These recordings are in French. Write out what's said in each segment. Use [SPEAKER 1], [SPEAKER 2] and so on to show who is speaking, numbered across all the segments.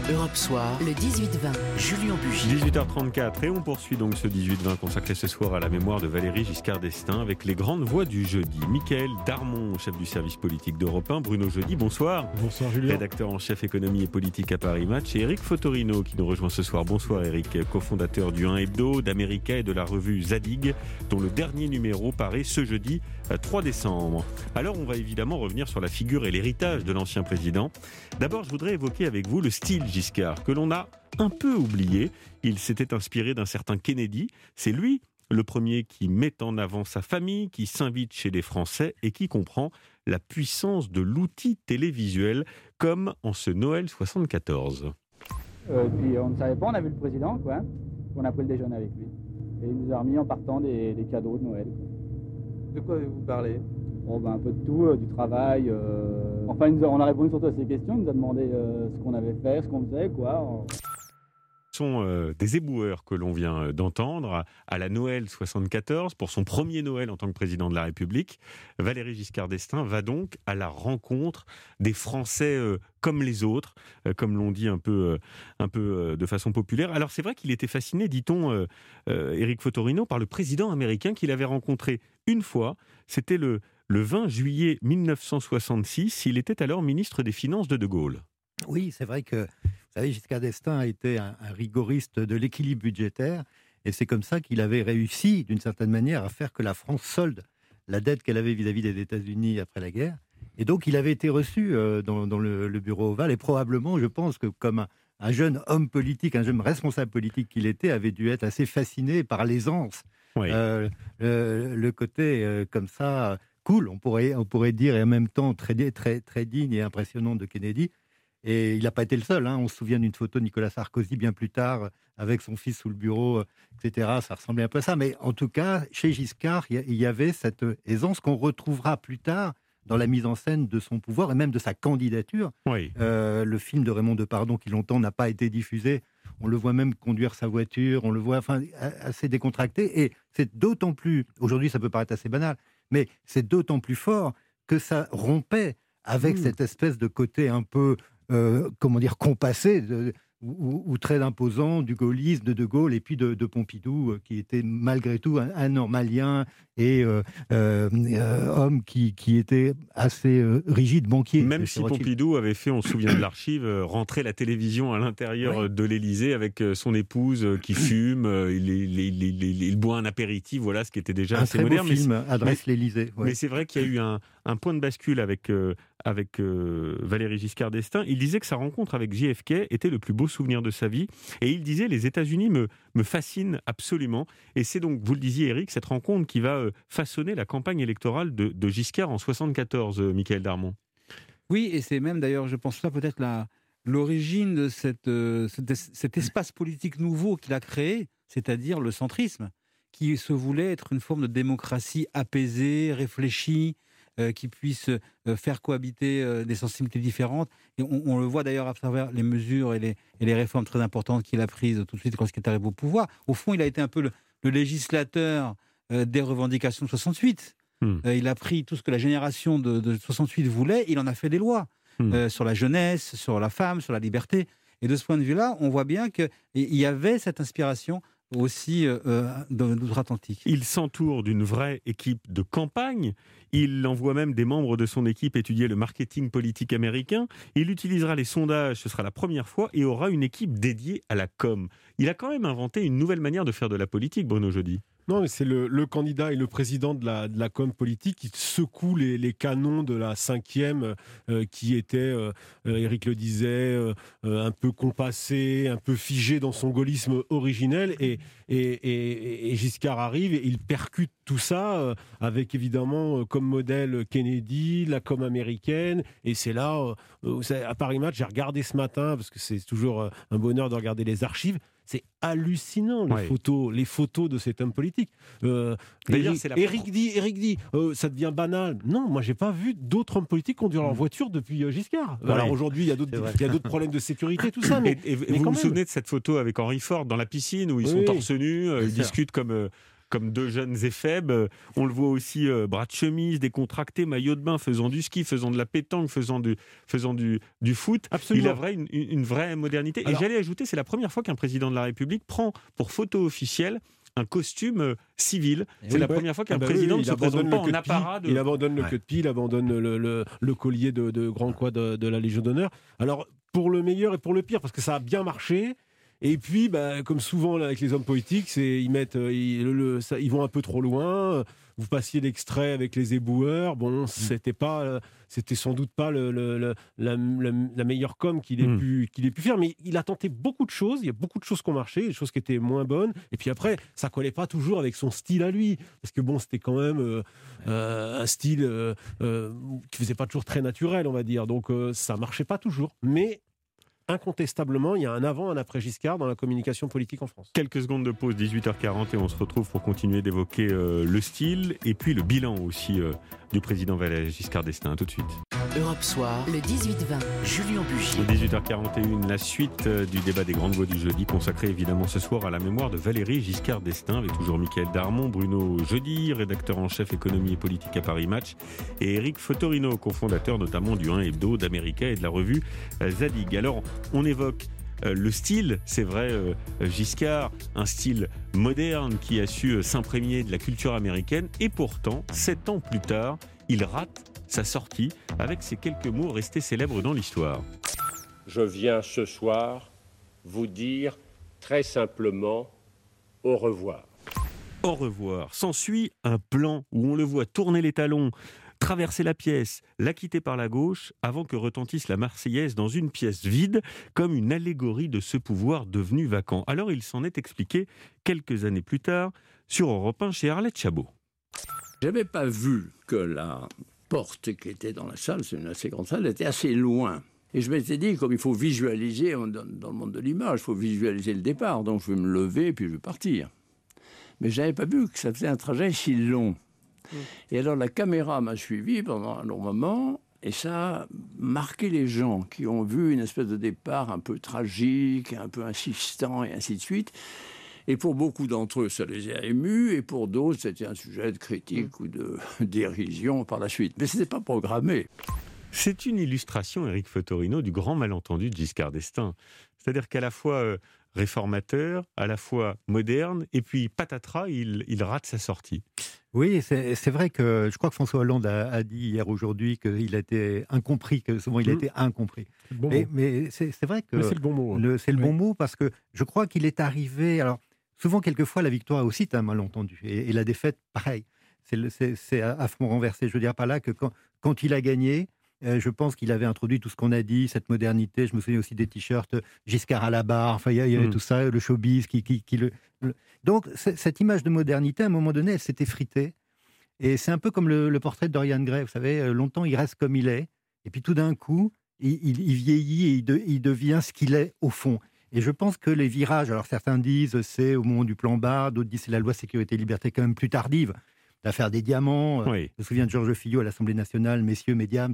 [SPEAKER 1] Europe Soir, le 18-20, Julien Bugier.
[SPEAKER 2] 18h34 et on poursuit donc ce 18-20 consacré ce soir à la mémoire de Valéry Giscard d'Estaing avec les grandes voix du jeudi. Mickaël Darmon, chef du service politique d'Europe 1, Bruno Jeudi, bonsoir.
[SPEAKER 3] Bonsoir Julien.
[SPEAKER 2] Rédacteur en chef économie et politique à Paris Match, et Éric Fotorino qui nous rejoint ce soir. Bonsoir Éric, cofondateur du 1 Hebdo, d'América et de la revue Zadig, dont le dernier numéro paraît ce jeudi 3 décembre. Alors on va évidemment revenir sur la figure et l'héritage de l'ancien président. D'abord je voudrais évoquer avec vous le style Giscard, que l'on a un peu oublié. Il s'était inspiré d'un certain Kennedy. C'est lui le premier qui met en avant sa famille, qui s'invite chez les Français et qui comprend la puissance de l'outil télévisuel, comme en ce Noël 74.
[SPEAKER 4] Puis on ne savait pas, on a vu le président, quoi. On a pris le déjeuner avec lui. Et il nous a remis en partant des cadeaux de Noël, quoi.
[SPEAKER 5] De quoi avez-vous parlé?
[SPEAKER 4] Un peu de tout, du travail. Enfin, on a répondu surtout à ses questions. Il nous a demandé ce qu'on avait fait, ce qu'on faisait, quoi.
[SPEAKER 2] Ce sont des éboueurs que l'on vient d'entendre à la Noël 74, pour son premier Noël en tant que président de la République. Valéry Giscard d'Estaing va donc à la rencontre des Français comme les autres, comme l'on dit un peu de façon populaire. Alors c'est vrai qu'il était fasciné, dit-on, Éric Fotorino, par le président américain qu'il avait rencontré une fois. C'était le 20 juillet 1966. Il était alors ministre des Finances de Gaulle.
[SPEAKER 3] Oui, c'est vrai que vous savez, Giscard d'Estaing a été un rigoriste de l'équilibre budgétaire, et c'est comme ça qu'il avait réussi, d'une certaine manière, à faire que la France solde la dette qu'elle avait vis-à-vis des États-Unis après la guerre. Et donc, il avait été reçu dans le bureau ovale, et probablement, je pense que comme un jeune homme politique, un jeune responsable politique qu'il était, avait dû être assez fasciné par l'aisance,
[SPEAKER 2] Oui.
[SPEAKER 3] le côté comme ça, cool, on pourrait dire, et en même temps très digne et impressionnant de Kennedy. Et il n'a pas été le seul. On se souvient d'une photo de Nicolas Sarkozy bien plus tard, avec son fils sous le bureau, etc. Ça ressemblait un peu à ça. Mais en tout cas, chez Giscard, il y avait cette aisance qu'on retrouvera plus tard dans la mise en scène de son pouvoir et même de sa candidature.
[SPEAKER 2] Oui.
[SPEAKER 3] Le film de Raymond Depardon, qui longtemps n'a pas été diffusé, on le voit même conduire sa voiture, on le voit assez décontracté. Et c'est d'autant plus, aujourd'hui ça peut paraître assez banal, mais c'est d'autant plus fort que ça rompait avec cette espèce de côté un peu compassé ou très imposant du gaullisme de Gaulle et puis de Pompidou, qui était malgré tout un normalien et homme qui était assez rigide, banquier.
[SPEAKER 2] Même si Pompidou avait fait, on se souvient de l'archive, rentrer la télévision à l'intérieur de l'Élysée avec son épouse qui fume, il boit un apéritif, voilà, ce qui était déjà assez moderne.
[SPEAKER 3] Un très beau film, Adresse l'Élysée.
[SPEAKER 2] Mais c'est vrai qu'il y a eu un point de bascule avec Valéry Giscard d'Estaing. Il disait que sa rencontre avec JFK était le plus beau souvenir de sa vie, et il disait: les États-Unis me fascinent absolument. Et c'est donc, vous le disiez Éric, cette rencontre qui va façonner la campagne électorale de Giscard en 74, Mickaël Darmon.
[SPEAKER 5] Oui, et c'est même d'ailleurs, je pense là peut-être l'origine de cet espace politique nouveau qu'il a créé, c'est-à-dire le centrisme, qui se voulait être une forme de démocratie apaisée, réfléchie, qui puisse faire cohabiter des sensibilités différentes. Et on le voit d'ailleurs à travers les mesures et les réformes très importantes qu'il a prises tout de suite lorsqu'il est arrivé au pouvoir. Au fond, il a été un peu le législateur des revendications de 68. Il a pris tout ce que la génération de 68 voulait, il en a fait des lois sur la jeunesse, sur la femme, sur la liberté. Et de ce point de vue-là, on voit bien qu'il y avait cette inspiration aussi d'outre-Atlantique.
[SPEAKER 2] Il s'entoure d'une vraie équipe de campagne. Il envoie même des membres de son équipe étudier le marketing politique américain. Il utilisera les sondages, ce sera la première fois, et aura une équipe dédiée à la com. Il a quand même inventé une nouvelle manière de faire de la politique, Bruno Jeudi.
[SPEAKER 6] Non, mais c'est le candidat et le président de la com politique qui secoue les canons de la cinquième, qui était, Éric le disait, un peu compassé, un peu figé dans son gaullisme originel. Et Giscard arrive et il percute tout ça avec évidemment comme modèle Kennedy, la com américaine. Et c'est là, à Paris Match, j'ai regardé ce matin, parce que c'est toujours un bonheur de regarder les archives. C'est hallucinant, les photos de cet homme politique. Éric dit, ça devient banal. Non, moi, j'ai pas vu d'autres hommes politiques conduire leur voiture depuis Giscard.
[SPEAKER 2] Ouais.
[SPEAKER 6] Alors aujourd'hui, il y a d'autres problèmes de sécurité, tout ça. Mais
[SPEAKER 2] vous vous souvenez de cette photo avec Henry Ford dans la piscine, où ils sont torse nu, ils discutent comme comme deux jeunes éphèbes. On le voit aussi bras de chemise, décontracté, maillot de bain, faisant du ski, faisant de la pétanque, faisant du foot.
[SPEAKER 6] Absolument.
[SPEAKER 2] Il a une vraie modernité.
[SPEAKER 6] Alors,
[SPEAKER 2] et j'allais ajouter, c'est la première fois qu'un président de la République prend pour photo officielle un costume civil. C'est la première fois qu'un président ne se présente pas en apparat.
[SPEAKER 6] Il abandonne le queue de pied, il abandonne le collier de grand croix de la Légion d'honneur. Alors, pour le meilleur et pour le pire, parce que ça a bien marché. Et puis, comme souvent là, avec les hommes politiques, ils vont un peu trop loin. Vous passiez l'extrait avec les éboueurs. Bon, c'était sans doute pas la meilleure com qu'il ait pu faire. Mais il a tenté beaucoup de choses. Il y a beaucoup de choses qui ont marché, des choses qui étaient moins bonnes. Et puis après, ça collait pas toujours avec son style à lui, parce que c'était quand même un style qui faisait pas toujours très naturel, on va dire. Donc ça marchait pas toujours. Mais incontestablement, il y a un avant, un après Giscard dans la communication politique en France.
[SPEAKER 2] Quelques secondes de pause, 18h40, et on se retrouve pour continuer d'évoquer le style et puis le bilan aussi du président Valéry Giscard d'Estaing. Tout de suite.
[SPEAKER 1] Europe Soir, le 18-20, Julien Bugier.
[SPEAKER 2] 18h41, la suite du débat des grandes voix du jeudi, consacré évidemment ce soir à la mémoire de Valéry Giscard d'Estaing, avec toujours Mickaël Darmon, Bruno Jeudi, rédacteur en chef économie et politique à Paris Match, et Éric Fotorino, cofondateur notamment du 1 Hebdo, d'America et de la revue Zadig. Alors, on évoque le style, c'est vrai, Giscard, un style moderne qui a su s'imprégner de la culture américaine, et pourtant, 7 ans plus tard, il rate sa sortie avec ces quelques mots restés célèbres dans l'histoire.
[SPEAKER 7] Je viens ce soir vous dire très simplement au revoir.
[SPEAKER 2] Au revoir. S'ensuit un plan où on le voit tourner les talons, traverser la pièce, la quitter par la gauche, avant que retentisse la Marseillaise dans une pièce vide, comme une allégorie de ce pouvoir devenu vacant. Alors il s'en est expliqué quelques années plus tard sur Europe 1 chez Arlette Chabot.
[SPEAKER 8] J'avais pas vu que la porte qui était dans la salle, c'est une assez grande salle, était assez loin. Et je m'étais dit, comme il faut visualiser, dans le monde de l'image, il faut visualiser le départ. Donc je vais me lever et puis je vais partir. Mais je n'avais pas vu que ça faisait un trajet si long. Et alors la caméra m'a suivi pendant un long moment, et ça a marqué les gens qui ont vu une espèce de départ un peu tragique, un peu insistant, et ainsi de suite. Et pour beaucoup d'entre eux, ça les a émus, et pour d'autres, c'était un sujet de critique ou de dérision par la suite. Mais ce n'était pas programmé.
[SPEAKER 2] C'est une illustration, Éric Fotorino, du grand malentendu de Giscard d'Estaing. C'est-à-dire qu'à la fois réformateur, à la fois moderne, et puis patatras, il rate sa sortie.
[SPEAKER 3] Oui, c'est vrai que je crois que François Hollande a dit hier aujourd'hui qu'il a été incompris, que souvent il a été incompris.
[SPEAKER 6] Bon
[SPEAKER 3] mais c'est vrai que
[SPEAKER 6] c'est le bon mot.
[SPEAKER 3] C'est le bon mot, parce que je crois qu'il est arrivé. Alors souvent, quelquefois, la victoire aussi est un malentendu, et la défaite, pareil. C'est affront renversé. Je veux dire par là que quand il a gagné, je pense qu'il avait introduit tout ce qu'on a dit, cette modernité. Je me souviens aussi des t-shirts Giscard à la barre. Enfin, il y avait tout ça, le showbiz Donc, cette image de modernité, à un moment donné, elle s'est effritée. Et c'est un peu comme le portrait de Dorian Gray. Vous savez, longtemps, il reste comme il est. Et puis, tout d'un coup, il vieillit et il devient ce qu'il est au fond. Et je pense que les virages, alors certains disent c'est au moment du plan Barre, d'autres disent c'est la loi sécurité-liberté quand même plus tardive. L'affaire des diamants,
[SPEAKER 2] Oui.
[SPEAKER 3] je me souviens de Georges Fillot à l'Assemblée nationale, messieurs, mesdames,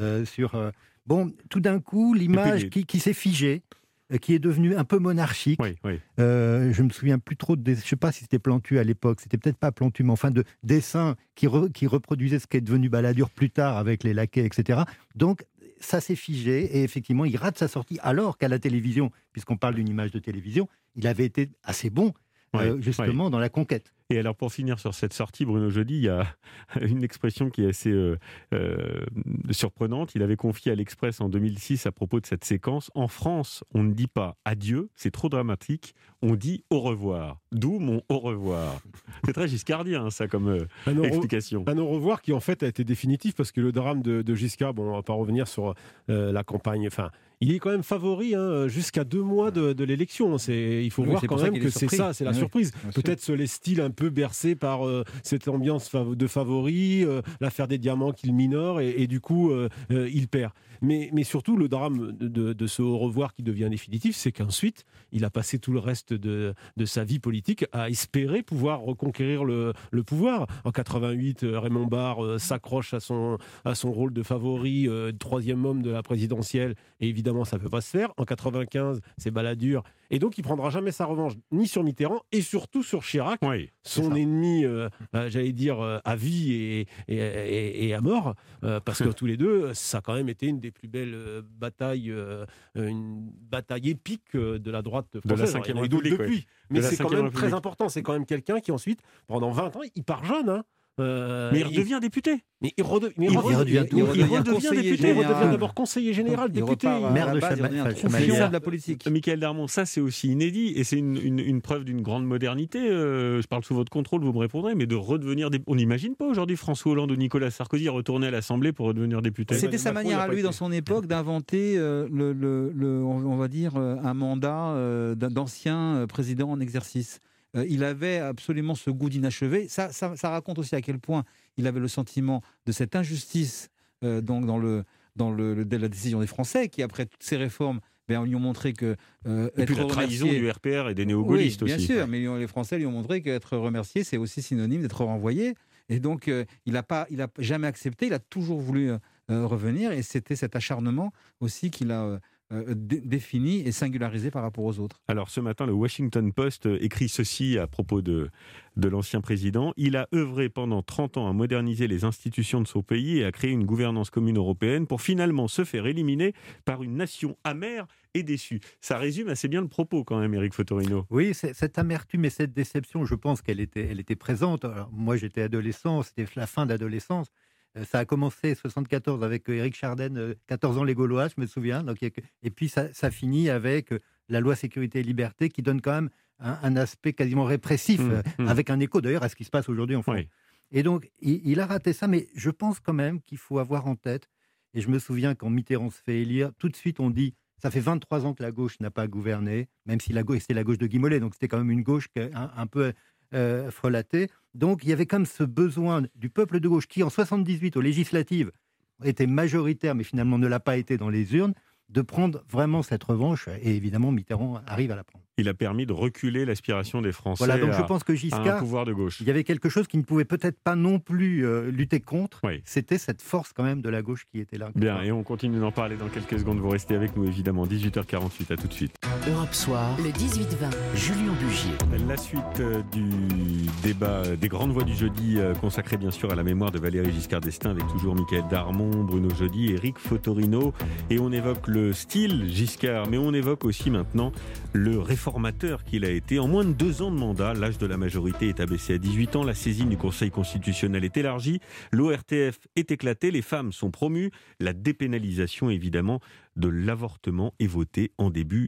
[SPEAKER 3] Bon, tout d'un coup, l'image qui s'est figée, qui est devenue un peu monarchique.
[SPEAKER 2] Oui.
[SPEAKER 3] Je me souviens plus trop, je ne sais pas si c'était Plantu à l'époque, c'était peut-être pas Plantu, mais enfin de dessins qui reproduisaient ce qui est devenu Balladur plus tard avec les laquais, etc. Donc, ça s'est figé, et effectivement, il rate sa sortie, alors qu'à la télévision, puisqu'on parle d'une image de télévision, il avait été assez bon, justement, dans la conquête.
[SPEAKER 2] Et alors, pour finir sur cette sortie, Bruno Jeudi, il y a une expression qui est assez surprenante. Il avait confié à l'Express en 2006 à propos de cette séquence: en France, on ne dit pas adieu, c'est trop dramatique, on dit au revoir. D'où mon au revoir. C'est très giscardien, ça, comme explication.
[SPEAKER 6] Un au revoir qui, en fait, a été définitif, parce que le drame de Giscard, on ne va pas revenir sur la campagne, il est quand même favori jusqu'à 2 mois de l'élection. Il faut voir quand même que c'est ça, c'est la surprise. Peut-être se laisse-t-il un peu bercé par cette ambiance de favori, l'affaire des diamants qu'il minore, et du coup, il perd. Mais surtout, le drame de ce au revoir qui devient définitif, c'est qu'ensuite, il a passé tout le reste de sa vie politique à espérer pouvoir reconquérir le pouvoir. En 88, Raymond Barre s'accroche à son rôle de favori, 3e homme de la présidentielle, et évidemment, évidemment, ça ne peut pas se faire. En 95, c'est Balladur. Et donc, il ne prendra jamais sa revanche, ni sur Mitterrand, et surtout sur Chirac, son ennemi, j'allais dire, à vie et à mort, parce que tous les deux, ça a quand même été une des plus belles batailles, une bataille épique de la droite française.
[SPEAKER 2] De la V
[SPEAKER 6] République. Depuis. Mais c'est quand même
[SPEAKER 2] République.
[SPEAKER 6] très important. C'est quand même quelqu'un qui, ensuite, pendant 20 ans, il part jeune, hein.
[SPEAKER 2] Mais il redevient député.
[SPEAKER 6] Mais il redevient
[SPEAKER 5] député.
[SPEAKER 6] Il redevient d'abord conseiller général, député.
[SPEAKER 3] Maire de
[SPEAKER 5] Chamalières de la politique.
[SPEAKER 2] Michael Darmon, ça c'est aussi inédit et c'est une preuve d'une grande modernité. Je parle sous votre contrôle, vous me répondrez, mais de redevenir on n'imagine pas aujourd'hui François Hollande ou Nicolas Sarkozy retourner à l'Assemblée pour redevenir député.
[SPEAKER 5] C'était sa manière à lui dans son époque d'inventer on va dire un mandat d'ancien président en exercice. Il avait absolument ce goût d'inachevé. Ça raconte aussi à quel point il avait le sentiment de cette injustice dans la décision des Français, qui après toutes ces réformes, lui ont montré que
[SPEAKER 2] et puis la trahison du RPR et des néo-gaullistes aussi.
[SPEAKER 5] Bien sûr, mais les Français lui ont montré qu'être remercié, c'est aussi synonyme d'être renvoyé. Et donc, il n'a jamais accepté, il a toujours voulu revenir, et c'était cet acharnement aussi qu'il a défini et singularisé par rapport aux autres.
[SPEAKER 2] Alors ce matin, le Washington Post écrit ceci à propos de l'ancien président. Il a œuvré pendant 30 ans à moderniser les institutions de son pays et à créer une gouvernance commune européenne pour finalement se faire éliminer par une nation amère et déçue. Ça résume assez bien le propos quand même, Éric Fotorino.
[SPEAKER 3] Oui, cette amertume et cette déception, je pense qu'elle était présente. Alors, moi j'étais adolescent, c'était la fin d'adolescence. Ça a commencé en 1974 avec Éric Chardin, 14 ans les Gaulois, je me souviens. Donc, et puis ça finit avec la loi sécurité et liberté qui donne quand même un aspect quasiment répressif, avec un écho d'ailleurs à ce qui se passe aujourd'hui en France. Oui. Et donc il a raté ça, mais je pense quand même qu'il faut avoir en tête, et je me souviens quand Mitterrand se fait élire, tout de suite on dit, ça fait 23 ans que la gauche n'a pas gouverné, même si la gauche c'était la gauche de Guy Mollet, donc c'était quand même une gauche un peu frelatée. Donc il y avait comme ce besoin du peuple de gauche qui en 78 aux législatives était majoritaire mais finalement ne l'a pas été dans les urnes, de prendre vraiment cette revanche, et évidemment Mitterrand arrive à la prendre.
[SPEAKER 2] Il a permis de reculer l'aspiration des Français
[SPEAKER 3] donc je pense que Giscard,
[SPEAKER 2] un pouvoir de gauche.
[SPEAKER 3] Il y avait quelque chose qui ne pouvait peut-être pas non plus lutter contre, c'était cette force quand même de la gauche qui était là.
[SPEAKER 2] Bien, et on continue d'en parler dans quelques secondes, vous restez avec nous évidemment, 18h48, à tout de suite.
[SPEAKER 1] Europe Soir, le 18-20, Julien Bugier.
[SPEAKER 2] La suite du débat des grandes voix du jeudi, consacré bien sûr à la mémoire de Valéry Giscard d'Estaing, avec toujours Michael Darmon, Bruno Jeudi, Éric Fotorino, et on évoque le style Giscard, mais on évoque aussi maintenant le réformateur qu'il a été. En moins de 2 ans de mandat, l'âge de la majorité est abaissé à 18 ans, la saisine du Conseil constitutionnel est élargie, l'ORTF est éclaté, les femmes sont promues, la dépénalisation évidemment de l'avortement est votée en dépit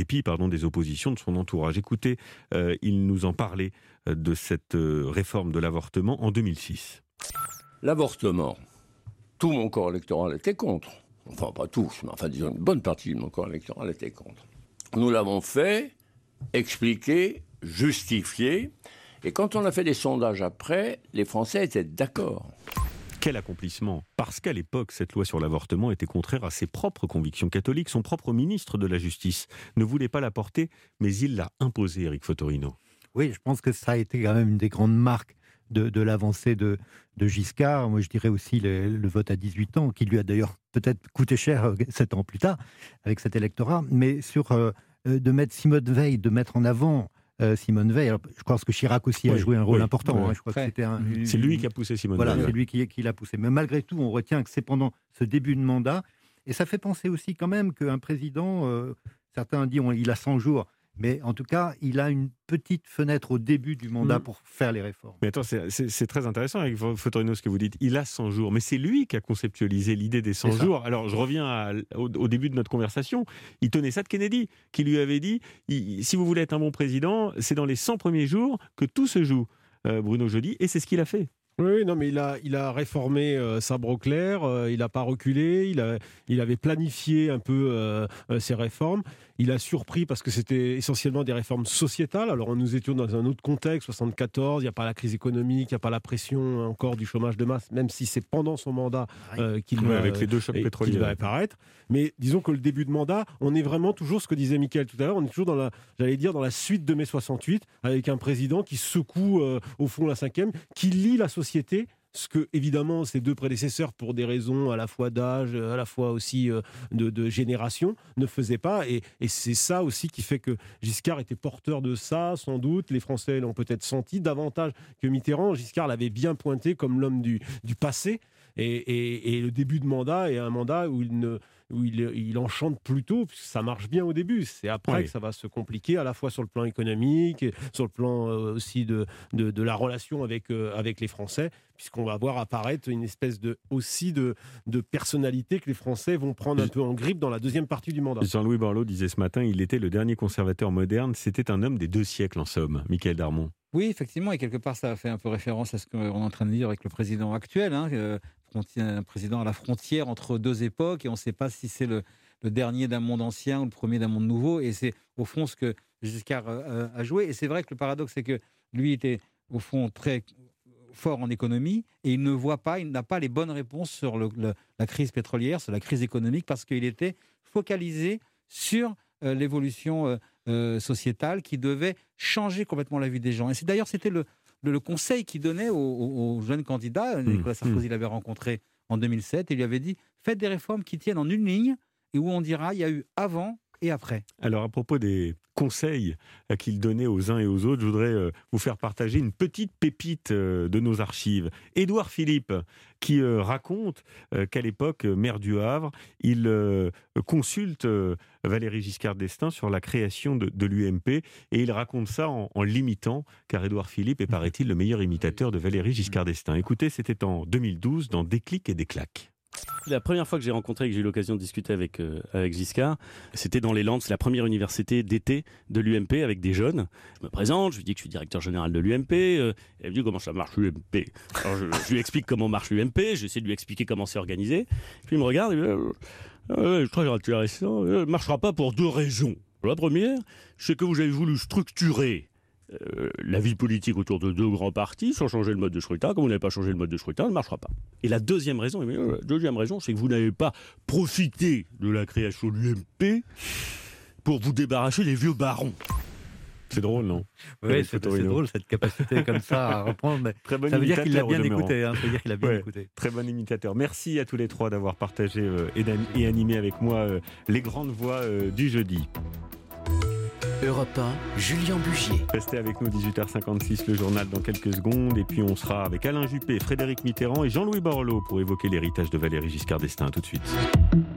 [SPEAKER 2] des oppositions de son entourage. Écoutez, il nous en parlait de cette réforme de l'avortement en 2006.
[SPEAKER 8] L'avortement, tout mon corps électoral était contre. Enfin, pas tous, mais enfin, disons, une bonne partie de mon corps électoral était contre. Nous l'avons fait, expliqué, justifié, et quand on a fait des sondages après, les Français étaient d'accord.
[SPEAKER 2] Quel accomplissement! Parce qu'à l'époque, cette loi sur l'avortement était contraire à ses propres convictions catholiques. Son propre ministre de la Justice ne voulait pas la porter, mais il l'a imposée, Éric Fotorino.
[SPEAKER 3] Oui, je pense que ça a été quand même une des grandes marques de l'avancée de Giscard. Moi, je dirais aussi le vote à 18 ans, qui lui a d'ailleurs peut-être coûté cher 7 ans plus tard, avec cet électorat. Mais sur de mettre Simone Veil, de mettre en avant Simone Veil. Alors, je pense que Chirac aussi a joué un rôle important. Je crois que
[SPEAKER 2] c'est lui qui a poussé Simone Veil.
[SPEAKER 3] Voilà, c'est lui qui l'a poussé. Mais malgré tout, on retient que c'est pendant ce début de mandat. Et ça fait penser aussi quand même qu'un président, certains disent il a 100 jours. Mais en tout cas, il a une petite fenêtre au début du mandat pour faire les réformes.
[SPEAKER 2] Mais attends, c'est très intéressant avec Fotorino ce que vous dites. Il a 100 jours, mais c'est lui qui a conceptualisé l'idée des 100 jours. Alors, je reviens au début de notre conversation. Il tenait ça de Kennedy, qui lui avait dit si vous voulez être un bon président, c'est dans les 100 premiers jours que tout se joue, Bruno Jeudi, et c'est ce qu'il a fait.
[SPEAKER 6] Oui, non, mais il a réformé sabre au clair, il n'a pas reculé, il avait planifié un peu ses réformes. Il a surpris parce que c'était essentiellement des réformes sociétales. Alors nous étions dans un autre contexte, 74, il n'y a pas la crise économique, il n'y a pas la pression encore du chômage de masse, même si c'est pendant son mandat qu'il va,
[SPEAKER 2] avec les 2 chocs pétroliers,
[SPEAKER 6] qu'il va apparaître. Mais disons que le début de mandat, on est vraiment toujours, ce que disait Mickaël tout à l'heure, on est toujours dans la suite de mai 68, avec un président qui secoue au fond la 5e, qui lie la société ce que, évidemment, ses deux prédécesseurs, pour des raisons à la fois d'âge, à la fois aussi de génération, ne faisaient pas. Et c'est ça aussi qui fait que Giscard était porteur de ça, sans doute. Les Français l'ont peut-être senti davantage que Mitterrand. Giscard l'avait bien pointé comme l'homme du passé. Et le début de mandat est un mandat où il enchante plutôt, puisque ça marche bien au début. C'est après que ça va se compliquer, à la fois sur le plan économique, sur le plan aussi de la relation avec les Français, puisqu'on va voir apparaître une espèce de personnalité que les Français vont prendre un peu en grippe dans la deuxième partie du mandat.
[SPEAKER 2] Jean-Louis Borloo disait ce matin, il était le dernier conservateur moderne. C'était un homme des 2 siècles, en somme. Michael Darmon.
[SPEAKER 5] Oui, effectivement, et quelque part, ça fait un peu référence à ce qu'on est en train de dire avec le président actuel, un président à la frontière entre 2 époques, et on ne sait pas si c'est le dernier d'un monde ancien ou le premier d'un monde nouveau, et c'est au fond ce que Giscard a joué. Et c'est vrai que le paradoxe, c'est que lui était au fond très fort en économie, et il n'a pas les bonnes réponses sur la crise pétrolière, sur la crise économique, parce qu'il était focalisé sur l'évolution sociétale qui devait changer complètement la vie des gens. Et c'était le conseil qu'il donnait aux jeunes candidats. Nicolas Sarkozy l'avait rencontré en 2007 et lui avait dit « Faites des réformes qui tiennent en une ligne et où on dira il y a eu avant et après ».
[SPEAKER 2] Alors, à propos des conseils qu'il donnait aux uns et aux autres, je voudrais vous faire partager une petite pépite de nos archives. Édouard Philippe, qui raconte qu'à l'époque, maire du Havre, il consulte Valéry Giscard d'Estaing sur la création de l'UMP, et il raconte ça en l'imitant, car Édouard Philippe est, paraît-il, le meilleur imitateur de Valéry Giscard d'Estaing. Écoutez, c'était en 2012, dans Déclic et des claques.
[SPEAKER 9] La première fois que j'ai rencontré et que j'ai eu l'occasion de discuter avec Giscard, c'était dans les Landes, c'est la première université d'été de l'UMP avec des jeunes. Je me présente, je lui dis que je suis directeur général de l'UMP, elle me dit comment ça marche l'UMP. Alors je lui explique comment marche l'UMP, j'essaie de lui expliquer comment c'est organisé, puis il me regarde et il me dit très intéressant, ça ne marchera pas pour 2 raisons. La première, c'est que vous avez voulu structurer la vie politique autour de 2 grands partis sans changer le mode de scrutin. Comme vous n'avez pas changé le mode de scrutin, ça ne marchera pas. Et la deuxième raison, c'est que vous n'avez pas profité de la création de l'UMP pour vous débarrasser des vieux barons.
[SPEAKER 2] C'est drôle, non?
[SPEAKER 3] Oui, c'est drôle, cette capacité comme ça à reprendre. Mais
[SPEAKER 2] très bon
[SPEAKER 3] ça veut dire qu'il l'a bien écouté.
[SPEAKER 2] Ça veut dire qu'il a bien écouté. Très bon imitateur. Merci à tous les 3 d'avoir partagé et animé avec moi les grandes voix du jeudi.
[SPEAKER 1] Europe 1, Julien Bugier.
[SPEAKER 2] Restez avec nous, 18h56, le journal dans quelques secondes. Et puis on sera avec Alain Juppé, Frédéric Mitterrand et Jean-Louis Borloo pour évoquer l'héritage de Valéry Giscard d'Estaing. Tout de suite.